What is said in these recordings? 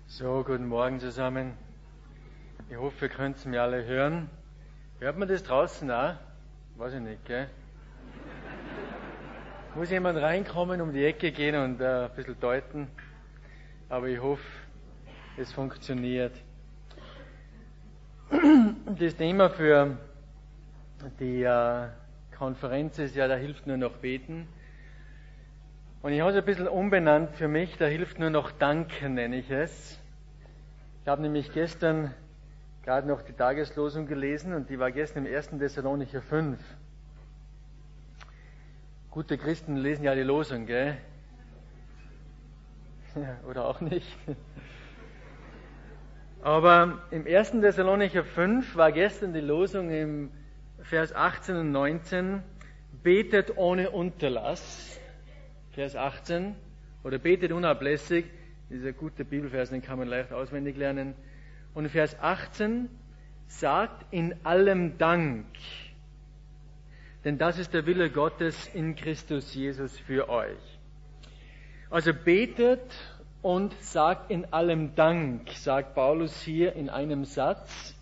So, guten Morgen zusammen. Ich hoffe, ihr könnt mir alle hören. Hört man das draußen auch? Weiß ich nicht, gell? Muss jemand reinkommen, um die Ecke gehen und ein bisschen deuten. Aber ich hoffe, es funktioniert. Das Thema für die Konferenz ist ja, da hilft nur noch beten. Und ich habe es ein bisschen umbenannt für mich, da hilft nur noch danken, nenne ich es. Ich habe nämlich gestern gerade noch die Tageslosung gelesen und die war gestern im 1. Thessalonicher 5. Gute Christen lesen ja die Losung, gell? Oder auch nicht. Aber im 1. Thessalonicher 5 war gestern die Losung im Vers 18 und 19, betet ohne Unterlass. Vers 18, oder betet unablässig, dieser gute Bibelvers, den kann man leicht auswendig lernen. Und Vers 18 sagt in allem Dank, denn das ist der Wille Gottes in Christus Jesus für euch. Also betet und sagt in allem Dank, sagt Paulus hier in einem Satz.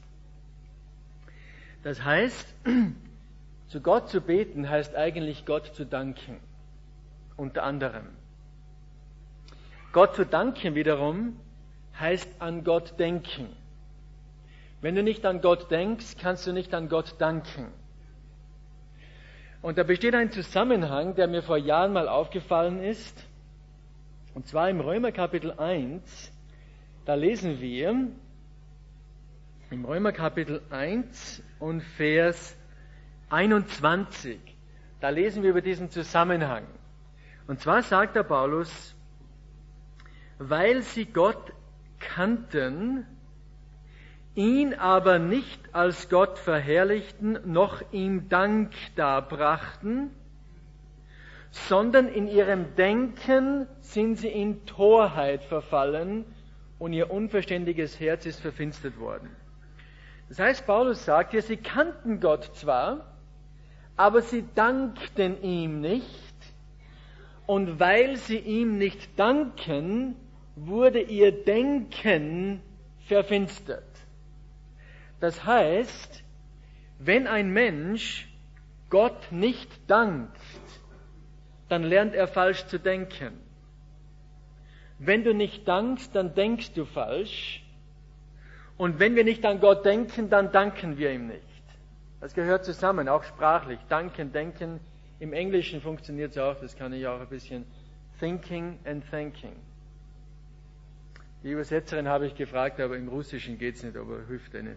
Das heißt, zu Gott zu beten heißt eigentlich Gott zu danken. Unter anderem. Gott zu danken wiederum heißt an Gott denken. Wenn du nicht an Gott denkst, kannst du nicht an Gott danken. Und da besteht ein Zusammenhang, der mir vor Jahren mal aufgefallen ist. Und zwar im Römer Kapitel 1, da lesen wir, im Römer Kapitel 1 und Vers 21, da lesen wir über diesen Zusammenhang. Und zwar sagt der Paulus, weil sie Gott kannten, ihn aber nicht als Gott verherrlichten, noch ihm Dank darbrachten, sondern in ihrem Denken sind sie in Torheit verfallen und ihr unverständiges Herz ist verfinstert worden. Das heißt, Paulus sagt hier, sie kannten Gott zwar, aber sie dankten ihm nicht. Und weil sie ihm nicht danken, wurde ihr Denken verfinstert. Das heißt, wenn ein Mensch Gott nicht dankt, dann lernt er falsch zu denken. Wenn du nicht dankst, dann denkst du falsch. Und wenn wir nicht an Gott denken, dann danken wir ihm nicht. Das gehört zusammen, auch sprachlich. Danken, denken. Im Englischen funktioniert es auch, das kann ich auch ein bisschen. Thinking and thanking. Die Übersetzerin habe ich gefragt, aber im Russischen geht es nicht, aber hilft nicht.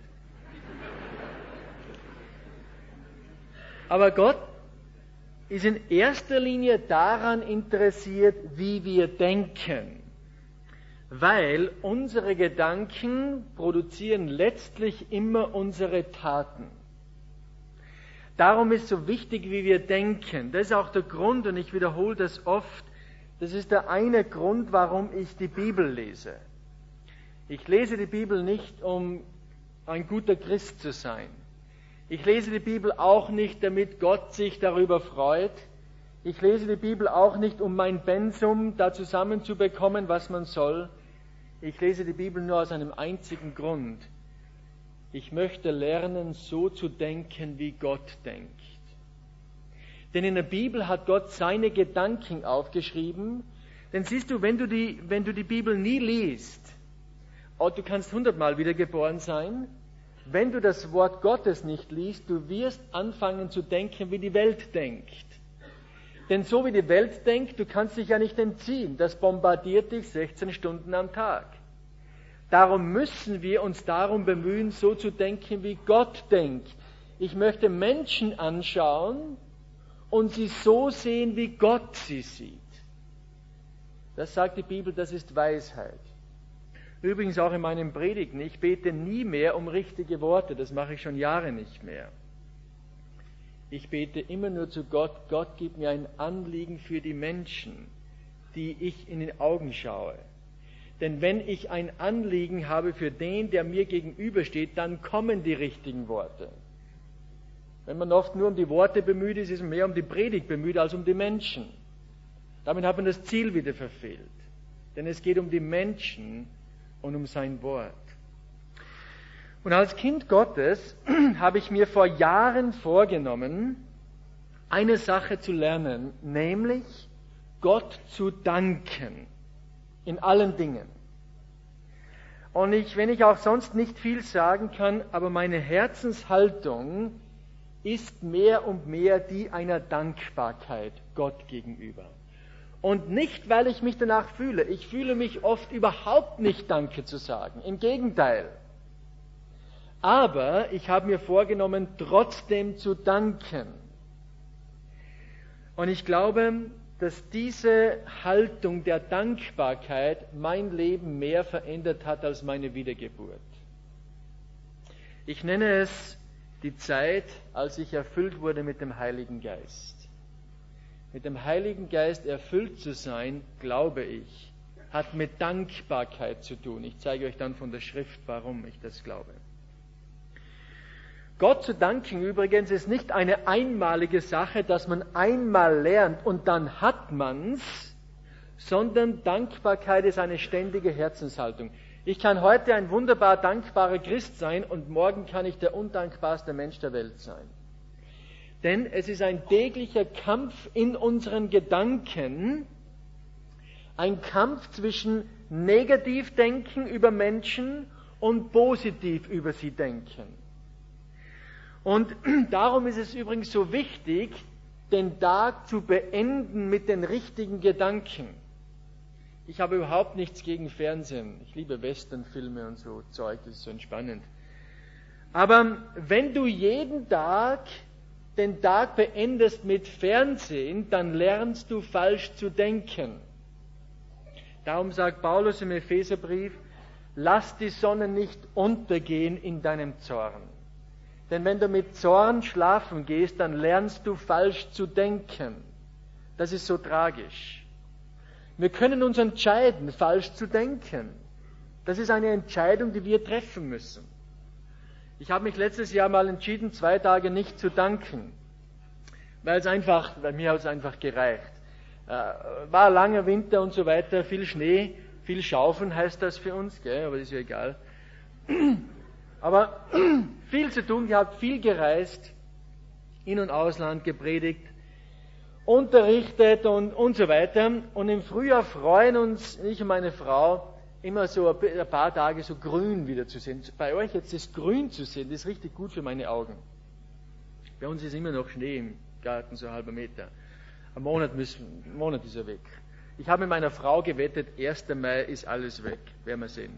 Aber Gott ist in erster Linie daran interessiert, wie wir denken. Weil unsere Gedanken produzieren letztlich immer unsere Taten. Darum ist so wichtig, wie wir denken. Das ist auch der Grund, und ich wiederhole das oft, das ist der eine Grund, warum ich die Bibel lese. Ich lese die Bibel nicht, um ein guter Christ zu sein. Ich lese die Bibel auch nicht, damit Gott sich darüber freut. Ich lese die Bibel auch nicht, um mein Pensum da zusammenzubekommen, was man soll. Ich lese die Bibel nur aus einem einzigen Grund. Ich möchte lernen, so zu denken, wie Gott denkt. Denn in der Bibel hat Gott seine Gedanken aufgeschrieben. Denn siehst du, wenn du die Bibel nie liest, du kannst 100-mal wiedergeboren sein, wenn du das Wort Gottes nicht liest, du wirst anfangen zu denken, wie die Welt denkt. Denn so wie die Welt denkt, du kannst dich ja nicht entziehen. Das bombardiert dich 16 Stunden am Tag. Darum müssen wir uns darum bemühen, so zu denken, wie Gott denkt. Ich möchte Menschen anschauen und sie so sehen, wie Gott sie sieht. Das sagt die Bibel, das ist Weisheit. Übrigens auch in meinen Predigten. Ich bete nie mehr um richtige Worte, das mache ich schon Jahre nicht mehr. Ich bete immer nur zu Gott, Gott gib mir ein Anliegen für die Menschen, die ich in den Augen schaue. Denn wenn ich ein Anliegen habe für den, der mir gegenübersteht, dann kommen die richtigen Worte. Wenn man oft nur um die Worte bemüht ist, ist man mehr um die Predigt bemüht als um die Menschen. Damit hat man das Ziel wieder verfehlt. Denn es geht um die Menschen und um sein Wort. Und als Kind Gottes habe ich mir vor Jahren vorgenommen, eine Sache zu lernen, nämlich Gott zu danken in allen Dingen. Und wenn ich auch sonst nicht viel sagen kann, aber meine Herzenshaltung ist mehr und mehr die einer Dankbarkeit Gott gegenüber. Und nicht, weil ich mich danach fühle. Ich fühle mich oft überhaupt nicht Danke zu sagen. Im Gegenteil. Aber ich habe mir vorgenommen, trotzdem zu danken. Und ich glaube, dass diese Haltung der Dankbarkeit mein Leben mehr verändert hat als meine Wiedergeburt. Ich nenne es die Zeit, als ich erfüllt wurde mit dem Heiligen Geist. Mit dem Heiligen Geist erfüllt zu sein, glaube ich, hat mit Dankbarkeit zu tun. Ich zeige euch dann von der Schrift, warum ich das glaube. Gott zu danken übrigens ist nicht eine einmalige Sache, dass man einmal lernt und dann hat man's, sondern Dankbarkeit ist eine ständige Herzenshaltung. Ich kann heute ein wunderbar dankbarer Christ sein und morgen kann ich der undankbarste Mensch der Welt sein. Denn es ist ein täglicher Kampf in unseren Gedanken, ein Kampf zwischen Negativdenken über Menschen und positiv über sie denken. Und darum ist es übrigens so wichtig, den Tag zu beenden mit den richtigen Gedanken. Ich habe überhaupt nichts gegen Fernsehen. Ich liebe Westernfilme und so Zeug, das ist so entspannend. Aber wenn du jeden Tag den Tag beendest mit Fernsehen, dann lernst du falsch zu denken. Darum sagt Paulus im Epheserbrief, lass die Sonne nicht untergehen in deinem Zorn. Denn wenn du mit Zorn schlafen gehst, dann lernst du falsch zu denken. Das ist so tragisch. Wir können uns entscheiden, falsch zu denken. Das ist eine Entscheidung, die wir treffen müssen. Ich habe mich letztes Jahr mal entschieden, 2 Tage nicht zu danken. Bei mir hat es einfach gereicht. War langer Winter und so weiter, viel Schnee, viel Schaufeln heißt das für uns, gell? Aber das ist ja egal. Aber viel zu tun gehabt, viel gereist, In- und Ausland gepredigt, unterrichtet und so weiter. Und im Frühjahr freuen uns, ich und meine Frau, immer so ein paar Tage so grün wieder zu sehen. Bei euch jetzt das Grün zu sehen, das ist richtig gut für meine Augen. Bei uns ist immer noch Schnee im Garten, so 1/2 Meter. Ein Monat ist er weg. Ich habe mit meiner Frau gewettet, 1. Mai ist alles weg. Werden wir sehen.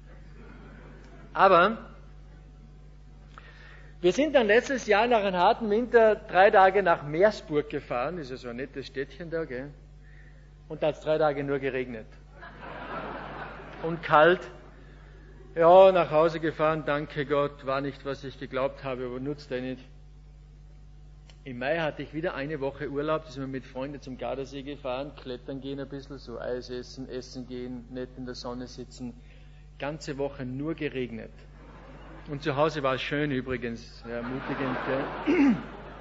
Aber wir sind dann letztes Jahr nach einem harten Winter 3 Tage nach Meersburg gefahren. Das ist ja so ein nettes Städtchen da, gell? Und da hat es 3 Tage nur geregnet. Und kalt. Ja, nach Hause gefahren, danke Gott, war nicht, was ich geglaubt habe, aber nutzt ja nicht. Im Mai hatte ich wieder eine Woche Urlaub, da sind wir mit Freunden zum Gardasee gefahren, klettern gehen ein bisschen, so Eis essen gehen, nett in der Sonne sitzen. Ganze Woche nur geregnet. Und zu Hause war es schön übrigens, ja, ermutigend. Gell?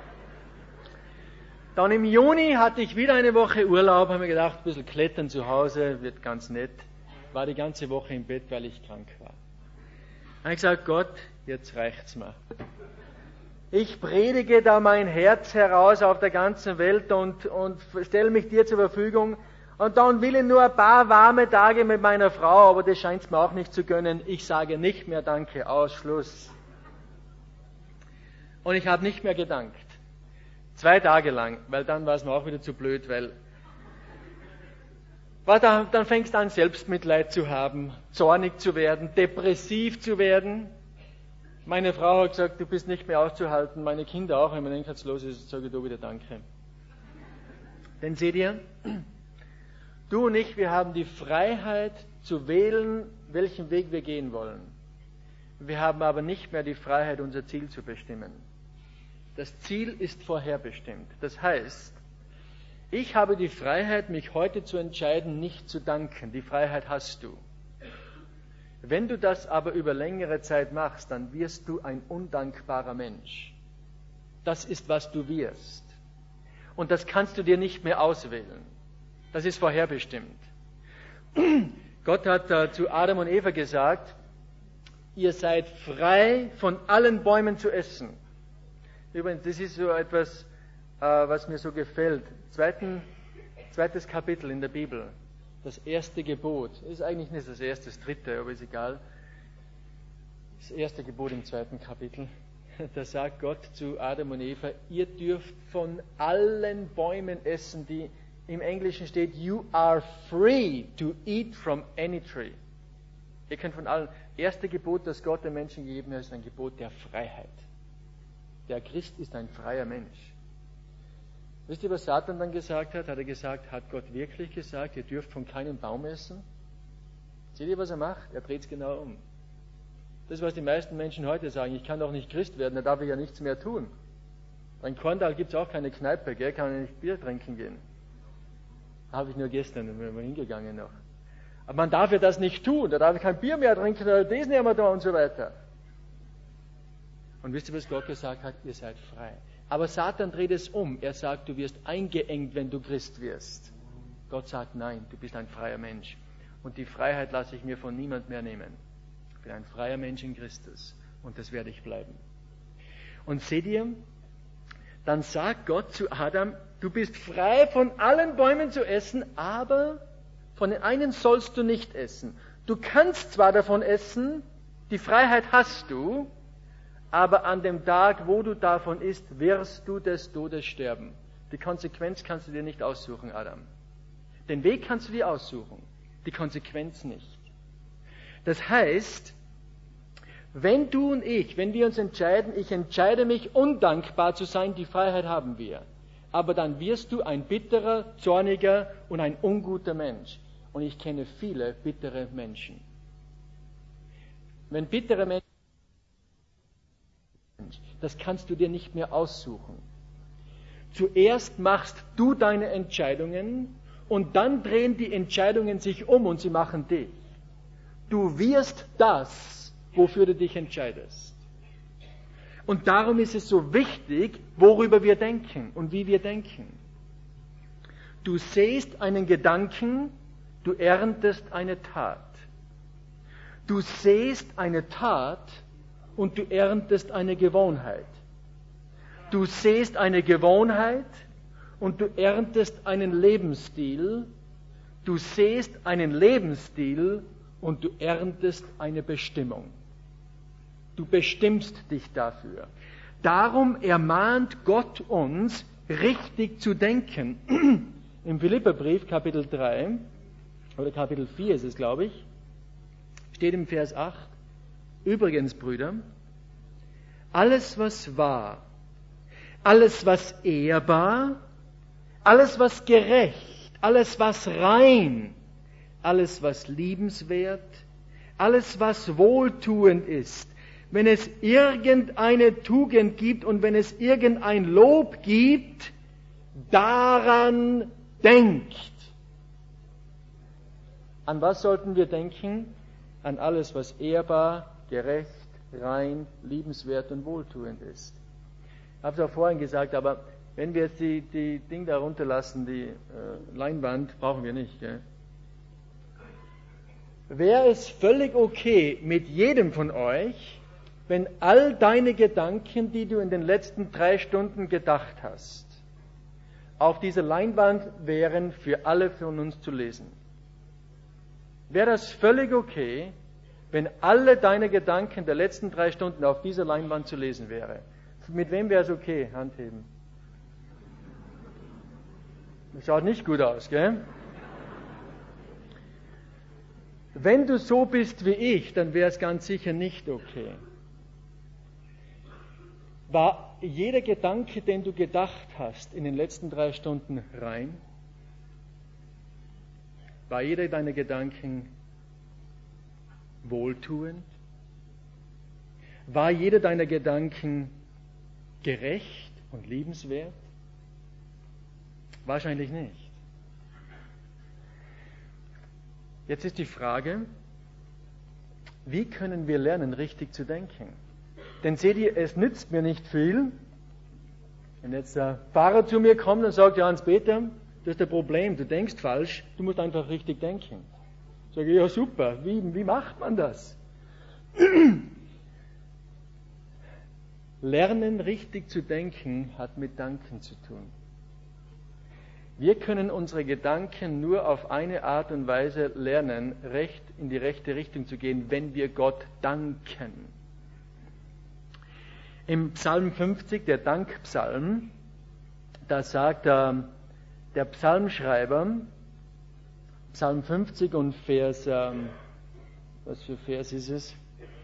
Dann im Juni hatte ich wieder eine Woche Urlaub, habe mir gedacht, ein bisschen klettern zu Hause, wird ganz nett. War die ganze Woche im Bett, weil ich krank war. Dann habe ich gesagt, Gott, jetzt reicht's mir. Ich predige da mein Herz heraus auf der ganzen Welt und stelle mich dir zur Verfügung. Und dann will ich nur ein paar warme Tage mit meiner Frau, aber das scheint es mir auch nicht zu gönnen. Ich sage nicht mehr Danke, Ausschluss. Und ich habe nicht mehr gedankt. 2 Tage lang, weil dann war es mir auch wieder zu blöd, weil dann fängst du an, Selbstmitleid zu haben, zornig zu werden, depressiv zu werden. Meine Frau hat gesagt, du bist nicht mehr auszuhalten, meine Kinder auch. Wenn man denkt, was los ist, sage ich da wieder Danke. Denn seht ihr, du und ich, wir haben die Freiheit zu wählen, welchen Weg wir gehen wollen. Wir haben aber nicht mehr die Freiheit, unser Ziel zu bestimmen. Das Ziel ist vorherbestimmt. Das heißt, ich habe die Freiheit, mich heute zu entscheiden, nicht zu danken. Die Freiheit hast du. Wenn du das aber über längere Zeit machst, dann wirst du ein undankbarer Mensch. Das ist, was du wirst. Und das kannst du dir nicht mehr auswählen. Das ist vorherbestimmt. Gott hat zu Adam und Eva gesagt, ihr seid frei von allen Bäumen zu essen. Übrigens, das ist so etwas, was mir so gefällt. Zweites Kapitel in der Bibel, das erste Gebot. Ist eigentlich nicht das erste, das dritte, aber ist egal. Das erste Gebot im zweiten Kapitel. Da sagt Gott zu Adam und Eva, ihr dürft von allen Bäumen essen, die im Englischen steht, you are free to eat from any tree. Ihr könnt von allen. Erste Gebot, das Gott den Menschen gegeben hat, ist ein Gebot der Freiheit. Der Christ ist ein freier Mensch. Wisst ihr, was Satan dann gesagt hat? Hat er gesagt, hat Gott wirklich gesagt, ihr dürft von keinem Baum essen? Seht ihr, was er macht? Er dreht es genau um. Das ist, was die meisten Menschen heute sagen. Ich kann doch nicht Christ werden, da darf ich ja nichts mehr tun. In Korndal gibt es auch keine Kneipe, gell? Kann man nicht Bier trinken gehen. Habe ich nur gestern, da bin ich hingegangen noch. Aber man darf ja das nicht tun, da darf ich kein Bier mehr trinken, oder das nehmen wir da und so weiter. Und wisst ihr, was Gott gesagt hat? Ihr seid frei. Aber Satan dreht es um. Er sagt, du wirst eingeengt, wenn du Christ wirst. Gott sagt, nein, du bist ein freier Mensch. Und die Freiheit lasse ich mir von niemand mehr nehmen. Ich bin ein freier Mensch in Christus. Und das werde ich bleiben. Und seht ihr, dann sagt Gott zu Adam, du bist frei von allen Bäumen zu essen, aber von den einen sollst du nicht essen. Du kannst zwar davon essen, die Freiheit hast du, aber an dem Tag, wo du davon isst, wirst du des Todes sterben. Die Konsequenz kannst du dir nicht aussuchen, Adam. Den Weg kannst du dir aussuchen, die Konsequenz nicht. Das heißt, wenn du und ich, wenn wir uns entscheiden, ich entscheide mich, undankbar zu sein, die Freiheit haben wir. Aber dann wirst du ein bitterer, zorniger und ein unguter Mensch. Und ich kenne viele bittere Menschen. Wenn bittere Menschen, das kannst du dir nicht mehr aussuchen. Zuerst machst du deine Entscheidungen und dann drehen die Entscheidungen sich um und sie machen dich. Du wirst das, wofür du dich entscheidest. Und darum ist es so wichtig, worüber wir denken und wie wir denken. Du sähst einen Gedanken, du erntest eine Tat. Du sähst eine Tat und du erntest eine Gewohnheit. Du sähst eine Gewohnheit und du erntest einen Lebensstil. Du sähst einen Lebensstil und du erntest eine Bestimmung. Du bestimmst dich dafür. Darum ermahnt Gott uns, richtig zu denken. Im Philipperbrief, Kapitel 3, oder Kapitel 4 ist es, glaube ich, steht im Vers 8, übrigens, Brüder, alles, was wahr, alles, was ehrbar, alles, was gerecht, alles, was rein, alles, was liebenswert, alles, was wohltuend ist, wenn es irgendeine Tugend gibt und wenn es irgendein Lob gibt, daran denkt. An was sollten wir denken? An alles, was ehrbar, gerecht, rein, liebenswert und wohltuend ist. Ich habe es auch vorhin gesagt, aber wenn wir jetzt die Dinge da runterlassen, die Leinwand, brauchen wir nicht. Gell? Wäre es völlig okay mit jedem von euch, wenn all deine Gedanken, die du in den letzten 3 Stunden gedacht hast, auf dieser Leinwand wären für alle von uns zu lesen? Wäre das völlig okay, wenn alle deine Gedanken der letzten 3 Stunden auf dieser Leinwand zu lesen wäre? Mit wem wäre es okay? Hand heben. Das schaut nicht gut aus, gell? Wenn du so bist wie ich, dann wäre es ganz sicher nicht okay. War jeder Gedanke, den du gedacht hast, in den letzten 3 Stunden rein? War jeder deiner Gedanken wohltuend? War jeder deiner Gedanken gerecht und liebenswert? Wahrscheinlich nicht. Jetzt ist die Frage, wie können wir lernen, richtig zu denken? Denn seht ihr, es nützt mir nicht viel, wenn jetzt der Pfarrer zu mir kommt und sagt, ja Hans-Peter, das ist das Problem, du denkst falsch, du musst einfach richtig denken. Sage ich, ja super, wie macht man das? Lernen, richtig zu denken, hat mit Danken zu tun. Wir können unsere Gedanken nur auf eine Art und Weise lernen, in die rechte Richtung zu gehen, wenn wir Gott danken. Im Psalm 50, der Dankpsalm, da sagt der Psalmschreiber, Psalm 50 und Vers, was für Vers ist es?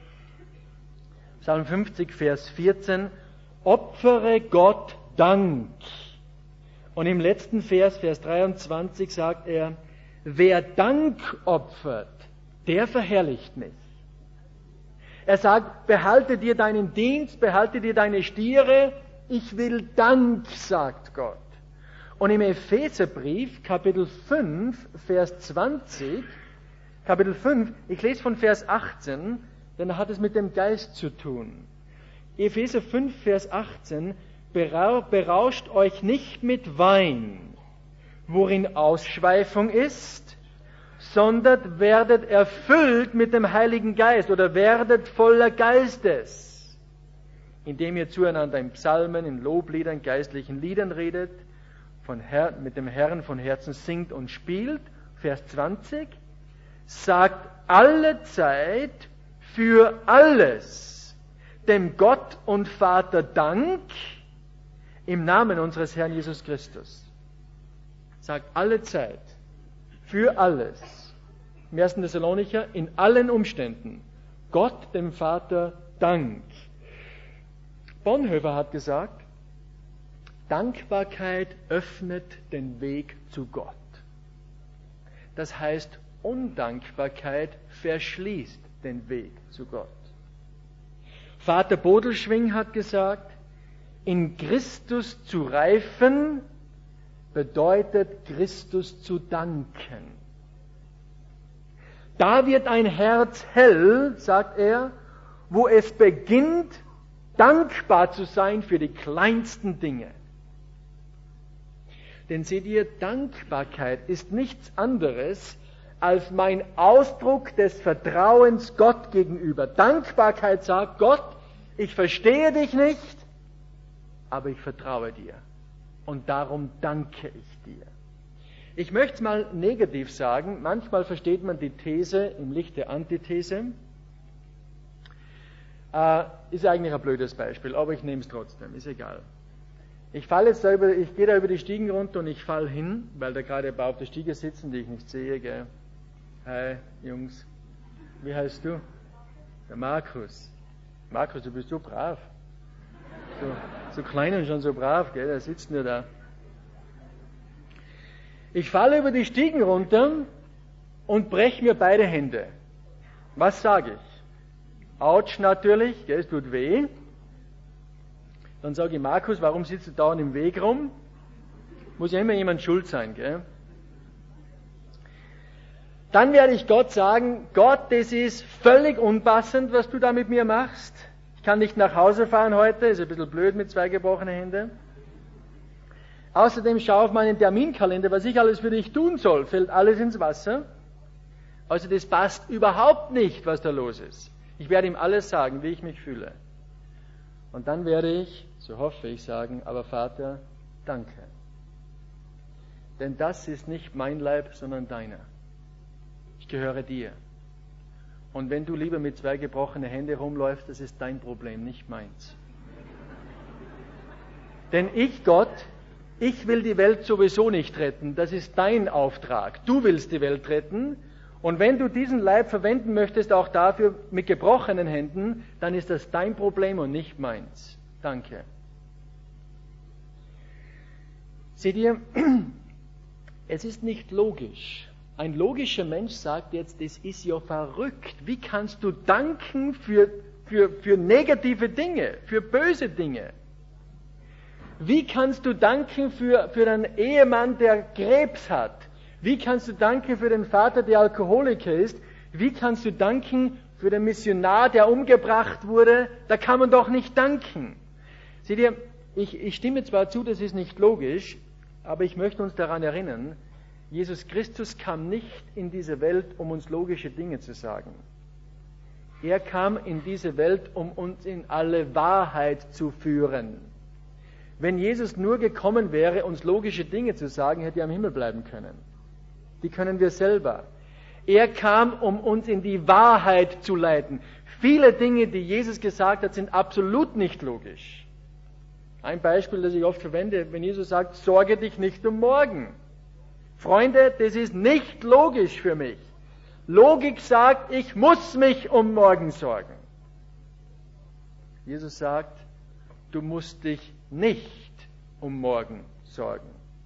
Psalm 50, Vers 14, opfere Gott Dank. Und im letzten Vers, Vers 23, sagt er, wer Dank opfert, der verherrlicht mich. Er sagt, behalte dir deinen Dienst, behalte dir deine Stiere, ich will Dank, sagt Gott. Und im Epheserbrief, Kapitel 5, Vers 20, Kapitel 5, ich lese von Vers 18, denn da hat es mit dem Geist zu tun. Epheser 5, Vers 18, berauscht euch nicht mit Wein, worin Ausschweifung ist, sondern werdet erfüllt mit dem Heiligen Geist oder werdet voller Geistes, indem ihr zueinander in Psalmen, in Lobliedern, geistlichen Liedern redet, mit dem Herrn von Herzen singt und spielt. Vers 20, sagt alle Zeit für alles dem Gott und Vater Dank im Namen unseres Herrn Jesus Christus. Sagt alle Zeit, für alles. Im 1. Thessalonicher, in allen Umständen. Gott, dem Vater, Dank. Bonhoeffer hat gesagt, Dankbarkeit öffnet den Weg zu Gott. Das heißt, Undankbarkeit verschließt den Weg zu Gott. Vater Bodelschwingh hat gesagt, in Christus zu reifen bedeutet Christus zu danken. Da wird ein Herz hell, sagt er, wo es beginnt, dankbar zu sein für die kleinsten Dinge. Denn seht ihr, Dankbarkeit ist nichts anderes als mein Ausdruck des Vertrauens Gott gegenüber. Dankbarkeit sagt Gott, ich verstehe dich nicht, aber ich vertraue dir. Und darum danke ich dir. Ich möchte es mal negativ sagen. Manchmal versteht man die These im Licht der Antithese. Ist eigentlich ein blödes Beispiel, aber ich nehme es trotzdem, ist egal. Ich gehe da über die Stiegen runter und ich falle hin, weil da gerade ein paar auf der Stiege sitzen, die ich nicht sehe, gell. Hi, Jungs. Wie heißt du? Der Markus. Markus, du bist so brav. So klein und schon so brav, gell, da sitzt nur da. Ich falle über die Stiegen runter und breche mir beide Hände. Was sage ich? Autsch natürlich, gell, es tut weh. Dann sage ich, Markus, warum sitzt du dauernd im Weg rum? Muss ja immer jemand schuld sein, gell? Dann werde ich Gott sagen, Gott, das ist völlig unpassend, was du da mit mir machst. Ich kann nicht nach Hause fahren heute, ist ein bisschen blöd mit 2 gebrochenen Händen. Außerdem schau auf meinen Terminkalender, was ich alles für dich tun soll, fällt alles ins Wasser. Also das passt überhaupt nicht, was da los ist. Ich werde ihm alles sagen, wie ich mich fühle. Und dann werde ich, so hoffe ich, sagen, aber Vater, danke. Denn das ist nicht mein Leib, sondern deiner. Ich gehöre dir. Und wenn du lieber mit 2 gebrochenen Händen rumläufst, das ist dein Problem, nicht meins. Denn ich, Gott, ich will die Welt sowieso nicht retten. Das ist dein Auftrag. Du willst die Welt retten. Und wenn du diesen Leib verwenden möchtest, auch dafür mit gebrochenen Händen, dann ist das dein Problem und nicht meins. Danke. Seht ihr, es ist nicht logisch. Ein logischer Mensch sagt jetzt, das ist ja verrückt. Wie kannst du danken für negative Dinge, für böse Dinge? Wie kannst du danken für deinen Ehemann, der Krebs hat? Wie kannst du danken für den Vater, der Alkoholiker ist? Wie kannst du danken für den Missionar, der umgebracht wurde? Da kann man doch nicht danken. Seht ihr, ich stimme zwar zu, das ist nicht logisch, aber ich möchte uns daran erinnern, Jesus Christus kam nicht in diese Welt, um uns logische Dinge zu sagen. Er kam in diese Welt, um uns in alle Wahrheit zu führen. Wenn Jesus nur gekommen wäre, uns logische Dinge zu sagen, hätte er am Himmel bleiben können. Die können wir selber. Er kam, um uns in die Wahrheit zu leiten. Viele Dinge, die Jesus gesagt hat, sind absolut nicht logisch. Ein Beispiel, das ich oft verwende, wenn Jesus sagt, sorge dich nicht um morgen. Freunde, das ist nicht logisch für mich. Logik sagt, ich muss mich um morgen sorgen. Jesus sagt, du musst dich nicht um morgen sorgen.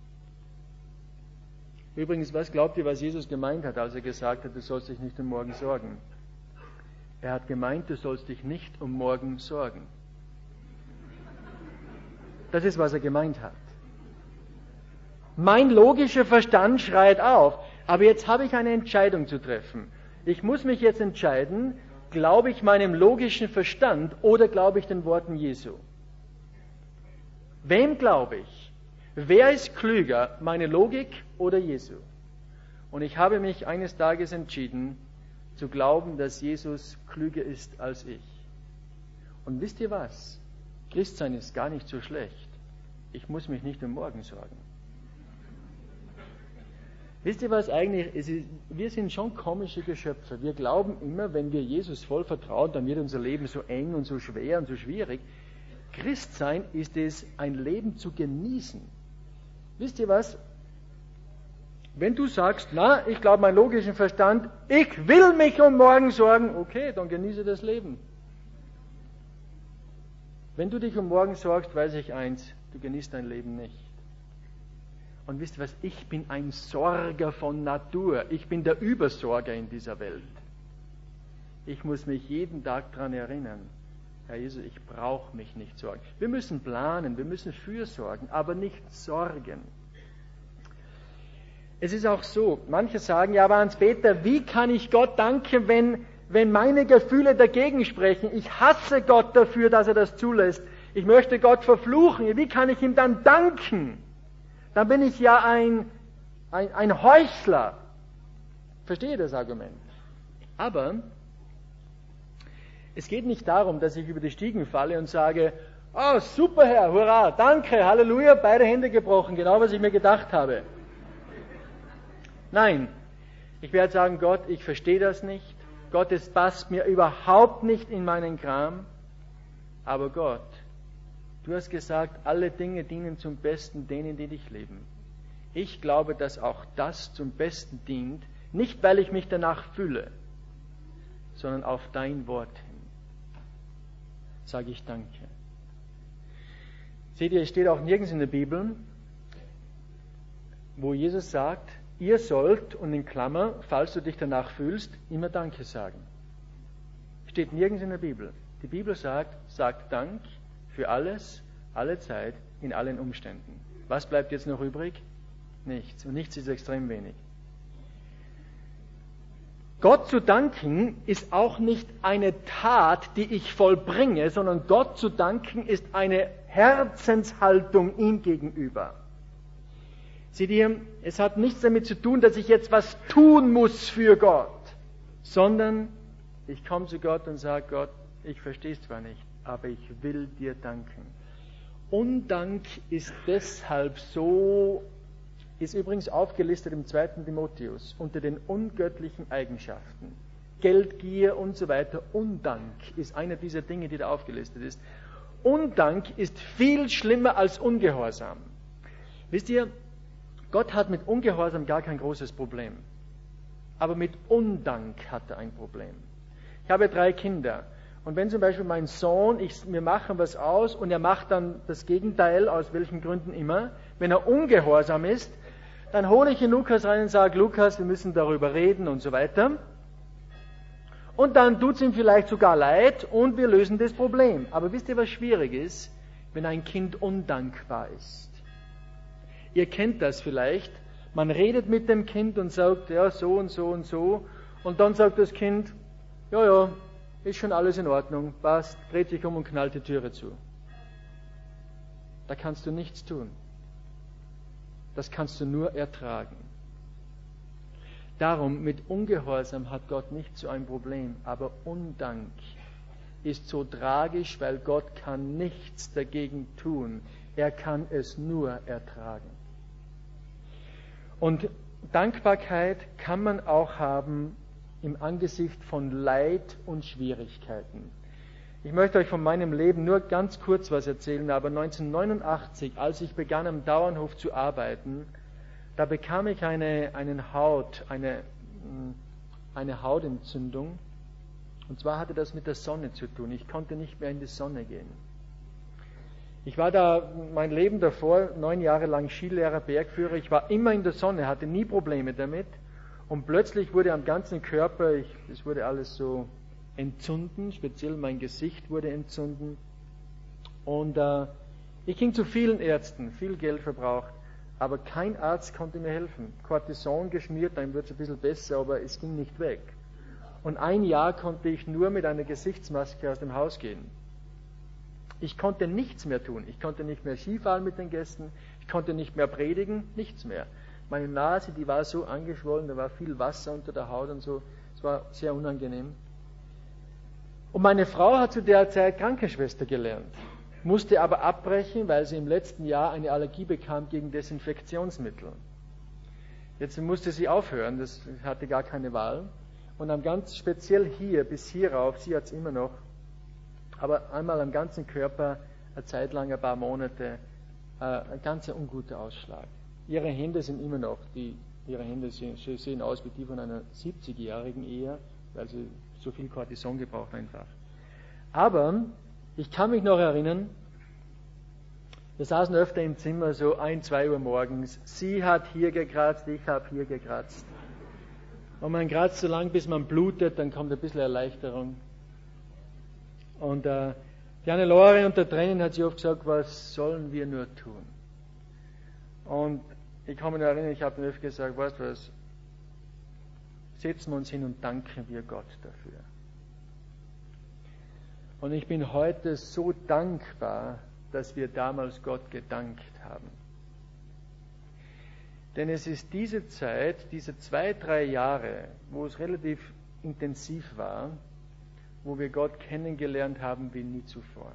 Übrigens, was glaubt ihr, was Jesus gemeint hat, als er gesagt hat, du sollst dich nicht um morgen sorgen? Er hat gemeint, du sollst dich nicht um morgen sorgen. Das ist, was er gemeint hat. Mein logischer Verstand schreit auf, aber jetzt habe ich eine Entscheidung zu treffen. Ich muss mich jetzt entscheiden, glaube ich meinem logischen Verstand oder glaube ich den Worten Jesu? Wem glaube ich? Wer ist klüger, meine Logik oder Jesu? Und ich habe mich eines Tages entschieden, zu glauben, dass Jesus klüger ist als ich. Und wisst ihr was? Christsein ist gar nicht so schlecht. Ich muss mich nicht um morgen sorgen. Wisst ihr was eigentlich? Wir sind schon komische Geschöpfe. Wir glauben immer, wenn wir Jesus voll vertrauen, dann wird unser Leben so eng und so schwer und so schwierig. Christsein ist es, ein Leben zu genießen. Wisst ihr was? Wenn du sagst, na, ich glaube meinen logischen Verstand, ich will mich um morgen sorgen, okay, dann genieße das Leben. Wenn du dich um morgen sorgst, weiß ich eins, du genießt dein Leben nicht. Und wisst ihr was, ich bin ein Sorger von Natur. Ich bin der Übersorger in dieser Welt. Ich muss mich jeden Tag daran erinnern, Herr Jesus, ich brauche mich nicht sorgen. Wir müssen planen, wir müssen fürsorgen, aber nicht sorgen. Es ist auch so, manche sagen, ja, aber Hans-Peter, wie kann ich Gott danken, wenn meine Gefühle dagegen sprechen? Ich hasse Gott dafür, dass er das zulässt. Ich möchte Gott verfluchen. Wie kann ich ihm dann danken? Dann bin ich ja ein Heuchler. Verstehe das Argument. Aber es geht nicht darum, dass ich über die Stiegen falle und sage, oh, super Herr, hurra, danke, Halleluja, beide Hände gebrochen, genau was ich mir gedacht habe. Nein, ich werde sagen, Gott, ich verstehe das nicht. Gott, es passt mir überhaupt nicht in meinen Kram. Aber Gott, du hast gesagt, alle Dinge dienen zum Besten denen, die dich lieben. Ich glaube, dass auch das zum Besten dient, nicht weil ich mich danach fühle, sondern auf dein Wort hin. Sage ich Danke. Seht ihr, es steht auch nirgends in der Bibel, wo Jesus sagt, ihr sollt, und in Klammer, falls du dich danach fühlst, immer Danke sagen. Steht nirgends in der Bibel. Die Bibel sagt Dank für alles, alle Zeit, in allen Umständen. Was bleibt jetzt noch übrig? Nichts. Und nichts ist extrem wenig. Gott zu danken ist auch nicht eine Tat, die ich vollbringe, sondern Gott zu danken ist eine Herzenshaltung ihm gegenüber. Seht ihr, es hat nichts damit zu tun, dass ich jetzt was tun muss für Gott, sondern ich komme zu Gott und sage, Gott, ich verstehe es zwar nicht, aber ich will dir danken. Undank ist deshalb so, ist übrigens aufgelistet im 2. Timotheus unter den ungöttlichen Eigenschaften. Geldgier und so weiter. Undank ist einer dieser Dinge, die da aufgelistet ist. Undank ist viel schlimmer als Ungehorsam. Wisst ihr, Gott hat mit Ungehorsam gar kein großes Problem. Aber mit Undank hat er ein Problem. Ich habe 3 Kinder. Und wenn zum Beispiel mein Sohn, wir machen was aus und er macht dann das Gegenteil, aus welchen Gründen immer, wenn er ungehorsam ist, dann hole ich ihn Lukas rein und sage, Lukas, wir müssen darüber reden und so weiter. Und dann tut es ihm vielleicht sogar leid und wir lösen das Problem. Aber wisst ihr, was schwierig ist? Wenn ein Kind undankbar ist. Ihr kennt das vielleicht. Man redet mit dem Kind und sagt, ja, so und so und so. Und dann sagt das Kind, ja, ist schon alles in Ordnung, passt, dreht sich um und knallt die Türe zu. Da kannst du nichts tun. Das kannst du nur ertragen. Darum, mit Ungehorsam hat Gott nicht so ein Problem, aber Undank ist so tragisch, weil Gott kann nichts dagegen tun. Er kann es nur ertragen. Und Dankbarkeit kann man auch haben im Angesicht von Leid und Schwierigkeiten. Ich möchte euch von meinem Leben nur ganz kurz was erzählen, aber 1989, als ich begann am Dauernhof zu arbeiten, da bekam ich eine Hautentzündung. Und zwar hatte das mit der Sonne zu tun. Ich konnte nicht mehr in die Sonne gehen. Ich war da mein Leben davor 9 Jahre lang Skilehrer, Bergführer. Ich war immer in der Sonne, hatte nie Probleme damit. Und plötzlich wurde am ganzen Körper, es wurde alles so entzünden, speziell mein Gesicht wurde entzünden. Und ich ging zu vielen Ärzten, viel Geld verbraucht, aber kein Arzt konnte mir helfen. Cortison geschmiert, dann wird es ein bisschen besser, aber es ging nicht weg. Und 1 Jahr konnte ich nur mit einer Gesichtsmaske aus dem Haus gehen. Ich konnte nichts mehr tun. Ich konnte nicht mehr Skifahren mit den Gästen. Ich konnte nicht mehr predigen, nichts mehr. Meine Nase, die war so angeschwollen, da war viel Wasser unter der Haut und so. Es war sehr unangenehm. Und meine Frau hat zu der Zeit Krankenschwester gelernt, musste aber abbrechen, weil sie im letzten Jahr eine Allergie bekam gegen Desinfektionsmittel. Jetzt musste sie aufhören, das hatte gar keine Wahl. Und ganz speziell hier, bis hierauf, sie hat es immer noch, aber einmal am ganzen Körper, eine Zeit lang, ein paar Monate, ein ganz unguter Ausschlag. Ihre Hände sind immer noch, ihre Hände sehen aus wie die von einer 70-Jährigen eher, weil sie so viel Cortison gebraucht einfach. Aber ich kann mich noch erinnern, wir saßen öfter im Zimmer, so 1, 2 Uhr morgens. Sie hat hier gekratzt, ich habe hier gekratzt. Und man kratzt so lange, bis man blutet, dann kommt ein bisschen Erleichterung. Und die Hannelore unter Tränen hat sie oft gesagt, was sollen wir nur tun? Und ich kann mich noch erinnern, ich habe mir oft gesagt, weißt du was, setzen wir uns hin und danken wir Gott dafür. Und ich bin heute so dankbar, dass wir damals Gott gedankt haben. Denn es ist diese Zeit, diese 2, 3 Jahre, wo es relativ intensiv war, wo wir Gott kennengelernt haben wie nie zuvor.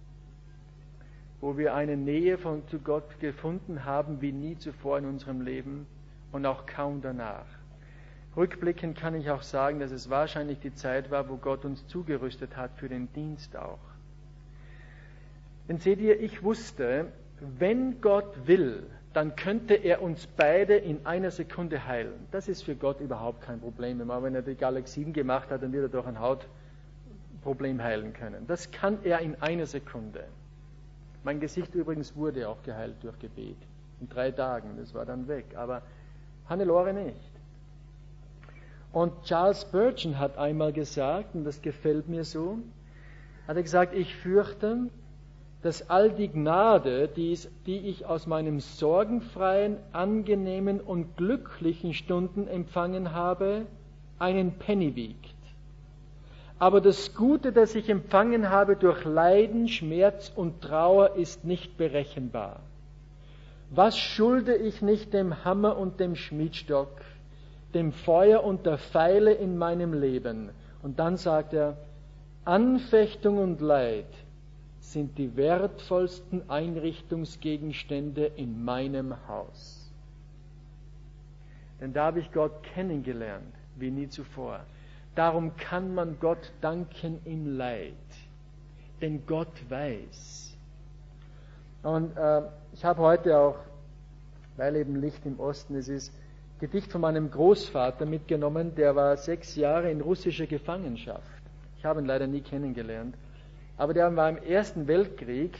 Wo wir eine Nähe zu Gott gefunden haben wie nie zuvor in unserem Leben und auch kaum danach. Rückblickend kann ich auch sagen, dass es wahrscheinlich die Zeit war, wo Gott uns zugerüstet hat für den Dienst auch. Denn seht ihr, ich wusste, wenn Gott will, dann könnte er uns beide in einer Sekunde heilen. Das ist für Gott überhaupt kein Problem. Aber wenn er die Galaxien gemacht hat, dann wird er durch ein Hautproblem heilen können. Das kann er in einer Sekunde. Mein Gesicht übrigens wurde auch geheilt durch Gebet. In 3 Tagen, das war dann weg. Aber Hannelore nicht. Und Charles Spurgeon hat einmal gesagt, und das gefällt mir so, hat er gesagt, ich fürchte, dass all die Gnade, die ich aus meinen sorgenfreien, angenehmen und glücklichen Stunden empfangen habe, einen Penny wiegt. Aber das Gute, das ich empfangen habe durch Leiden, Schmerz und Trauer, ist nicht berechenbar. Was schulde ich nicht dem Hammer und dem Schmiedstock, dem Feuer und der Pfeile in meinem Leben? Und dann sagt er, Anfechtung und Leid sind die wertvollsten Einrichtungsgegenstände in meinem Haus. Denn da habe ich Gott kennengelernt, wie nie zuvor. Darum kann man Gott danken im Leid, denn Gott weiß. Und ich habe heute auch, weil eben Licht im Osten es ist, Gedicht von meinem Großvater mitgenommen, der war 6 Jahre in russischer Gefangenschaft. Ich habe ihn leider nie kennengelernt. Aber der war im Ersten Weltkrieg,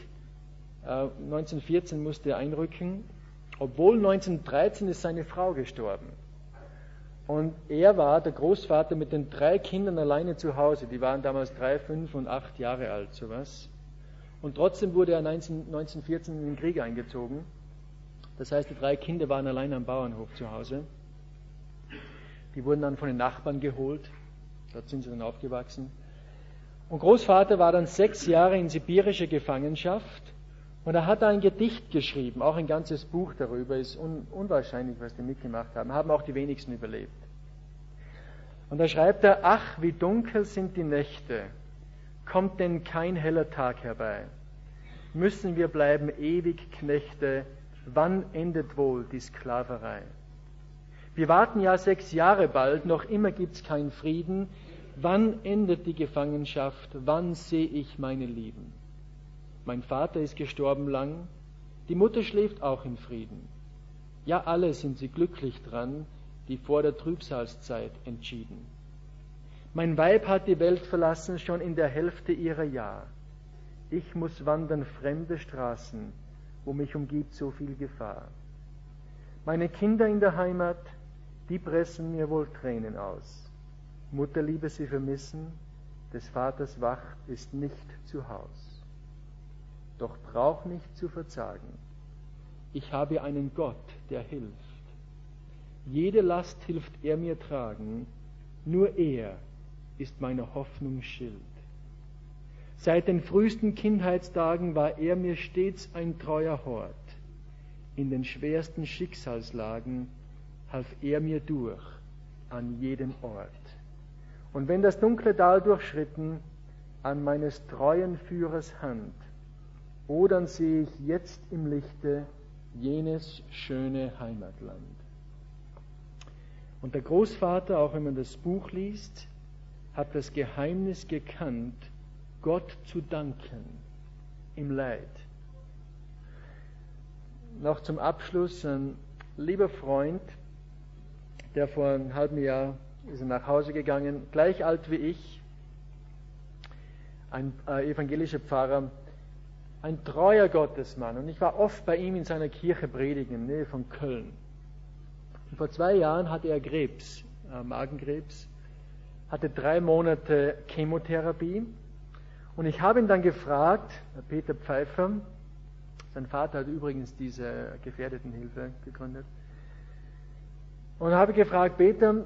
1914 musste er einrücken, obwohl 1913 ist seine Frau gestorben. Und er war, der Großvater, mit den 3 Kindern alleine zu Hause. Die waren damals 3, 5 und 8 Jahre alt, sowas. Und trotzdem wurde er 1914 in den Krieg eingezogen. Das heißt, die 3 Kinder waren allein am Bauernhof zu Hause. Die wurden dann von den Nachbarn geholt. Dort sind sie dann aufgewachsen. Und Großvater war dann 6 Jahre in sibirischer Gefangenschaft. Und er hat ein Gedicht geschrieben, auch ein ganzes Buch darüber. Ist unwahrscheinlich, was die mitgemacht haben. Haben auch die wenigsten überlebt. Und da schreibt er, ach, wie dunkel sind die Nächte, kommt denn kein heller Tag herbei? Müssen wir bleiben ewig Knechte, wann endet wohl die Sklaverei? Wir warten ja 6 Jahre bald, noch immer gibt's keinen Frieden. Wann endet die Gefangenschaft? Wann sehe ich meine Lieben? Mein Vater ist gestorben lang, die Mutter schläft auch in Frieden. Ja, alle sind sie glücklich dran, die vor der Trübsalzeit entschieden. Mein Weib hat die Welt verlassen, schon in der Hälfte ihrer Jahr. Ich muss wandern fremde Straßen, wo mich umgibt so viel Gefahr. Meine Kinder in der Heimat, die pressen mir wohl Tränen aus. Mutterliebe sie vermissen, des Vaters Wacht ist nicht zu Haus. Doch brauch nicht zu verzagen, ich habe einen Gott, der hilft. Jede Last hilft er mir tragen, nur er ist meine Hoffnung Schild. Seit den frühesten Kindheitstagen war er mir stets ein treuer Hort. In den schwersten Schicksalslagen half er mir durch an jedem Ort. Und wenn das dunkle Tal durchschritten, an meines treuen Führers Hand, o dann sehe ich jetzt im Lichte jenes schöne Heimatland. Und der Großvater, auch wenn man das Buch liest, hat das Geheimnis gekannt, Gott zu danken im Leid. Noch zum Abschluss, ein lieber Freund, der vor einem halben Jahr ist nach Hause gegangen, gleich alt wie ich, ein evangelischer Pfarrer, ein treuer Gottesmann. Und ich war oft bei ihm in seiner Kirche predigen, in der Nähe von Köln. Und vor 2 Jahren hatte er Krebs, Magenkrebs, hatte 3 Monate Chemotherapie. Und ich habe ihn dann gefragt, Peter Pfeiffer, sein Vater hat übrigens diese Gefährdetenhilfe gegründet, und habe gefragt, Peter,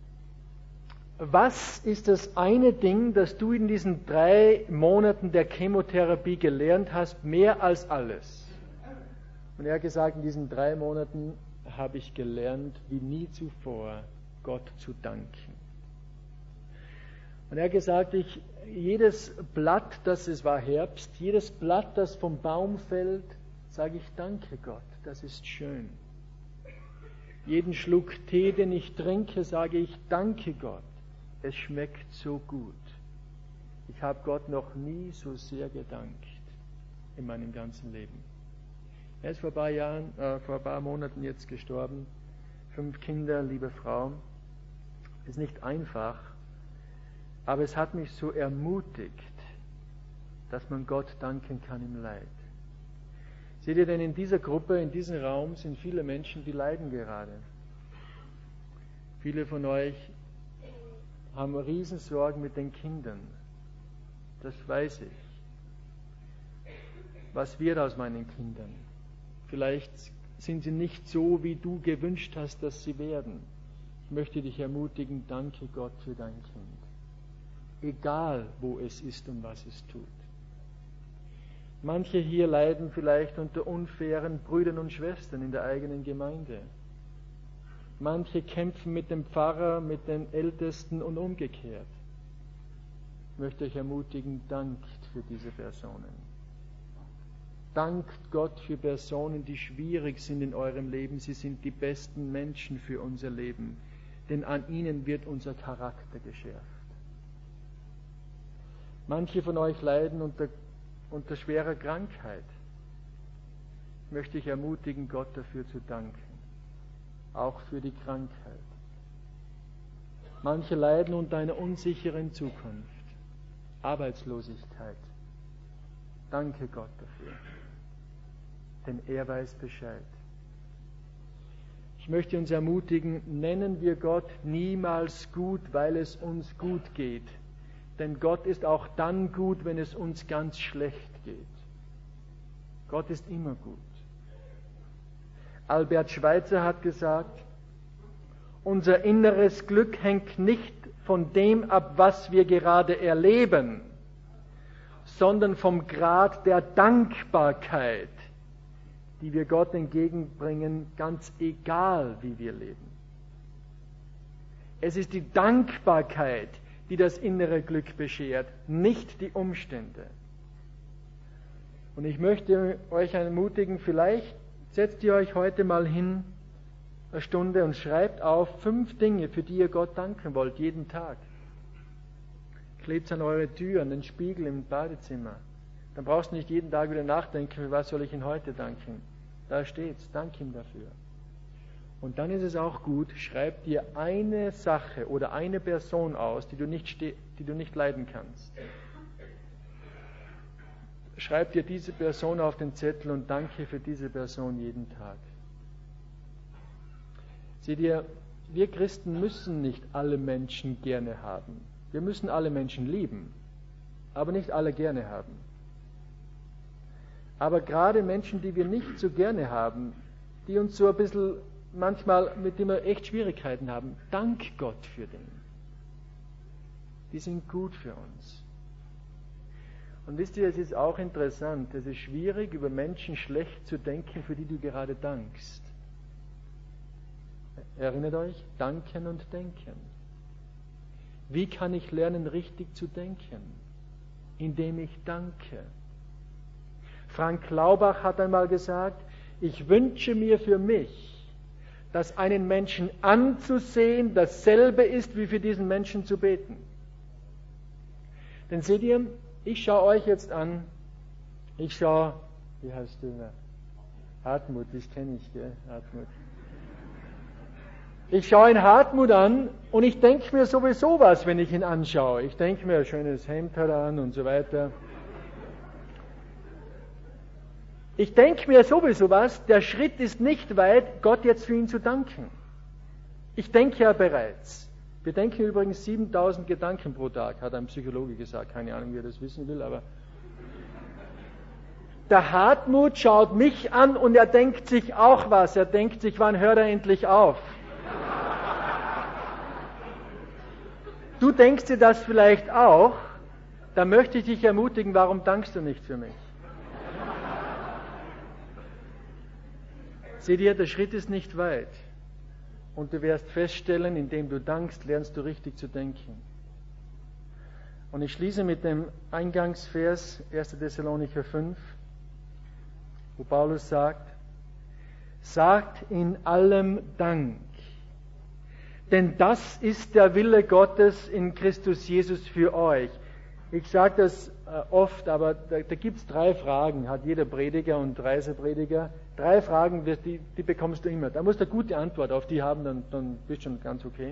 was ist das eine Ding, das du in diesen 3 Monaten der Chemotherapie gelernt hast, mehr als alles? Und er hat gesagt, in diesen 3 Monaten habe ich gelernt, wie nie zuvor, Gott zu danken. Und er hat gesagt, jedes Blatt, es war Herbst, jedes Blatt, das vom Baum fällt, sage ich, danke Gott, das ist schön. Jeden Schluck Tee, den ich trinke, sage ich, danke Gott, es schmeckt so gut. Ich habe Gott noch nie so sehr gedankt in meinem ganzen Leben. Er ist vor ein paar Monaten jetzt gestorben, 5 Kinder, liebe Frau. Ist nicht einfach, aber es hat mich so ermutigt, dass man Gott danken kann im Leid. Seht ihr denn, in dieser Gruppe, in diesem Raum sind viele Menschen, die leiden gerade. Viele von euch haben Riesensorgen mit den Kindern. Das weiß ich. Was wird aus meinen Kindern? Vielleicht sind sie nicht so, wie du gewünscht hast, dass sie werden. Ich möchte dich ermutigen, danke Gott für dein Kind. Egal, wo es ist und was es tut. Manche hier leiden vielleicht unter unfairen Brüdern und Schwestern in der eigenen Gemeinde. Manche kämpfen mit dem Pfarrer, mit den Ältesten und umgekehrt. Ich möchte euch ermutigen, dankt für diese Personen. Dankt Gott für Personen, die schwierig sind in eurem Leben. Sie sind die besten Menschen für unser Leben, denn an ihnen wird unser Charakter geschärft. Manche von euch leiden unter schwerer Krankheit. Ich möchte dich ermutigen, Gott dafür zu danken, auch für die Krankheit. Manche leiden unter einer unsicheren Zukunft, Arbeitslosigkeit. Danke Gott dafür, denn er weiß Bescheid. Ich möchte uns ermutigen, nennen wir Gott niemals gut, weil es uns gut geht. Denn Gott ist auch dann gut, wenn es uns ganz schlecht geht. Gott ist immer gut. Albert Schweitzer hat gesagt, unser inneres Glück hängt nicht von dem ab, was wir gerade erleben, sondern vom Grad der Dankbarkeit, die wir Gott entgegenbringen, ganz egal, wie wir leben. Es ist die Dankbarkeit, die das innere Glück beschert, nicht die Umstände. Und ich möchte euch ermutigen, vielleicht setzt ihr euch heute mal hin, eine Stunde, und schreibt auf 5 Dinge, für die ihr Gott danken wollt, jeden Tag. Klebt es an eure Tür, an den Spiegel im Badezimmer. Dann brauchst du nicht jeden Tag wieder nachdenken, für was soll ich ihn heute danken. Da steht's, dank ihm dafür. Und dann ist es auch gut, schreib dir eine Sache oder eine Person aus, die du nicht leiden kannst. Schreib dir diese Person auf den Zettel und danke für diese Person jeden Tag. Seht ihr, wir Christen müssen nicht alle Menschen gerne haben. Wir müssen alle Menschen lieben, aber nicht alle gerne haben. Aber gerade Menschen, die wir nicht so gerne haben, die uns so ein bisschen manchmal, mit denen wir echt Schwierigkeiten haben, dank Gott für den. Die sind gut für uns. Und wisst ihr, es ist auch interessant, es ist schwierig, über Menschen schlecht zu denken, für die du gerade dankst. Erinnert euch? Danken und denken. Wie kann ich lernen, richtig zu denken? Indem ich danke. Frank Laubach hat einmal gesagt, ich wünsche mir für mich, dass einen Menschen anzusehen dasselbe ist, wie für diesen Menschen zu beten. Denn seht ihr, ich schaue euch jetzt an, wie heißt du? Hartmut, das kenne ich, gell? Hartmut. Ich schaue ihn Hartmut an und ich denke mir sowieso was, wenn ich ihn anschaue. Ich denke mir, ein schönes Hemd hat er an und so weiter. Ich denke mir sowieso was, der Schritt ist nicht weit, Gott jetzt für ihn zu danken. Ich denke ja bereits. Wir denken übrigens 7000 Gedanken pro Tag, hat ein Psychologe gesagt. Keine Ahnung, wie er das wissen will, aber der Hartmut schaut mich an und er denkt sich auch was. Er denkt sich, wann hört er endlich auf? Du denkst dir das vielleicht auch, da möchte ich dich ermutigen, warum dankst du nicht für mich? Seht ihr, der Schritt ist nicht weit. Und du wirst feststellen, indem du dankst, lernst du richtig zu denken. Und ich schließe mit dem Eingangsvers 1. Thessalonicher 5, wo Paulus sagt in allem Dank. Denn das ist der Wille Gottes in Christus Jesus für euch. Ich sage das oft, aber da gibt es 3 Fragen, hat jeder Prediger und Reiseprediger. 3 Fragen, die bekommst du immer. Da musst du eine gute Antwort auf die haben, dann bist du schon ganz okay.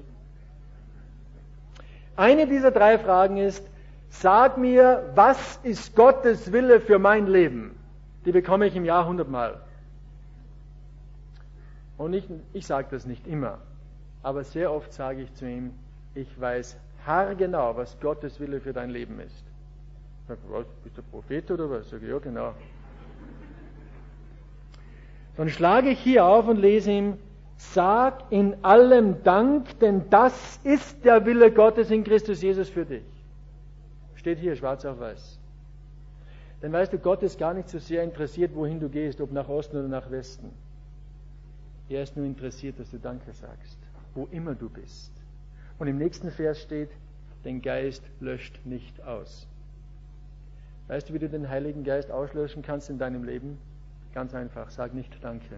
Eine dieser 3 Fragen ist, sag mir, was ist Gottes Wille für mein Leben? Die bekomme ich im Jahr 100 Mal. Und ich sage das nicht immer. Aber sehr oft sage ich zu ihm, ich weiß haargenau, was Gottes Wille für dein Leben ist. Was, bist du Prophet oder was? Sag ich, ja, genau. Dann schlage ich hier auf und lese ihm, sag in allem Dank, denn das ist der Wille Gottes in Christus Jesus für dich. Steht hier schwarz auf weiß. Denn weißt du, Gott ist gar nicht so sehr interessiert, wohin du gehst, ob nach Osten oder nach Westen. Er ist nur interessiert, dass du Danke sagst, wo immer du bist. Und im nächsten Vers steht, den Geist löscht nicht aus. Weißt du, wie du den Heiligen Geist auslöschen kannst in deinem Leben? Ganz einfach, sag nicht Danke.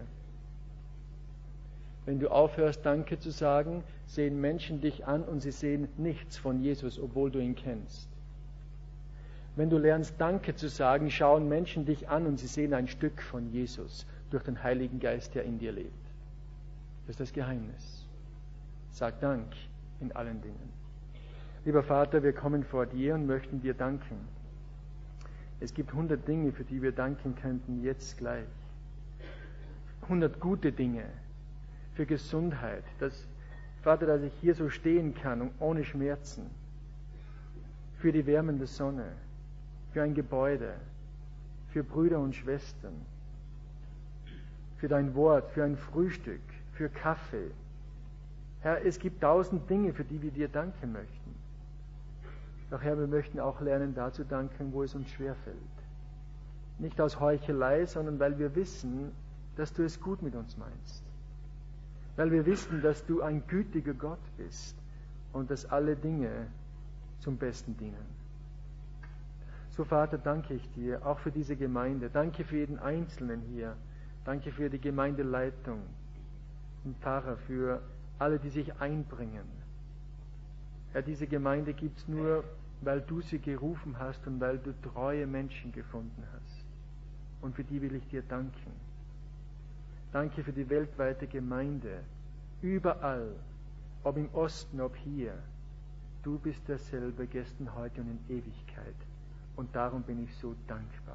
Wenn du aufhörst, Danke zu sagen, sehen Menschen dich an und sie sehen nichts von Jesus, obwohl du ihn kennst. Wenn du lernst, Danke zu sagen, schauen Menschen dich an und sie sehen ein Stück von Jesus durch den Heiligen Geist, der in dir lebt. Das ist das Geheimnis. Sag Dank in allen Dingen. Lieber Vater, wir kommen vor dir und möchten dir danken. Es gibt 100 Dinge, für die wir danken könnten, jetzt gleich. 100 gute Dinge für Gesundheit. Vater, dass ich hier so stehen kann und ohne Schmerzen. Für die wärmende Sonne. Für ein Gebäude. Für Brüder und Schwestern. Für dein Wort. Für ein Frühstück. Für Kaffee. Herr, es gibt 1000 Dinge, für die wir dir danken möchten. Doch Herr, wir möchten auch lernen, da zu danken, wo es uns schwerfällt. Nicht aus Heuchelei, sondern weil wir wissen, dass du es gut mit uns meinst. Weil wir wissen, dass du ein gütiger Gott bist, und dass alle Dinge zum Besten dienen. So, Vater, danke ich dir auch für diese Gemeinde. Danke für jeden Einzelnen hier. Danke für die Gemeindeleitung, den Pfarrer, für alle, die sich einbringen. Herr, diese Gemeinde gibt es nur, weil du sie gerufen hast und weil du treue Menschen gefunden hast. Und für die will ich dir danken. Danke für die weltweite Gemeinde. Überall, ob im Osten, ob hier. Du bist derselbe, gestern, heute und in Ewigkeit. Und darum bin ich so dankbar.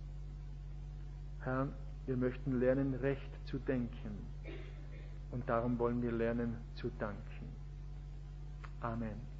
Herr, wir möchten lernen, recht zu denken. Und darum wollen wir lernen zu danken. Amen.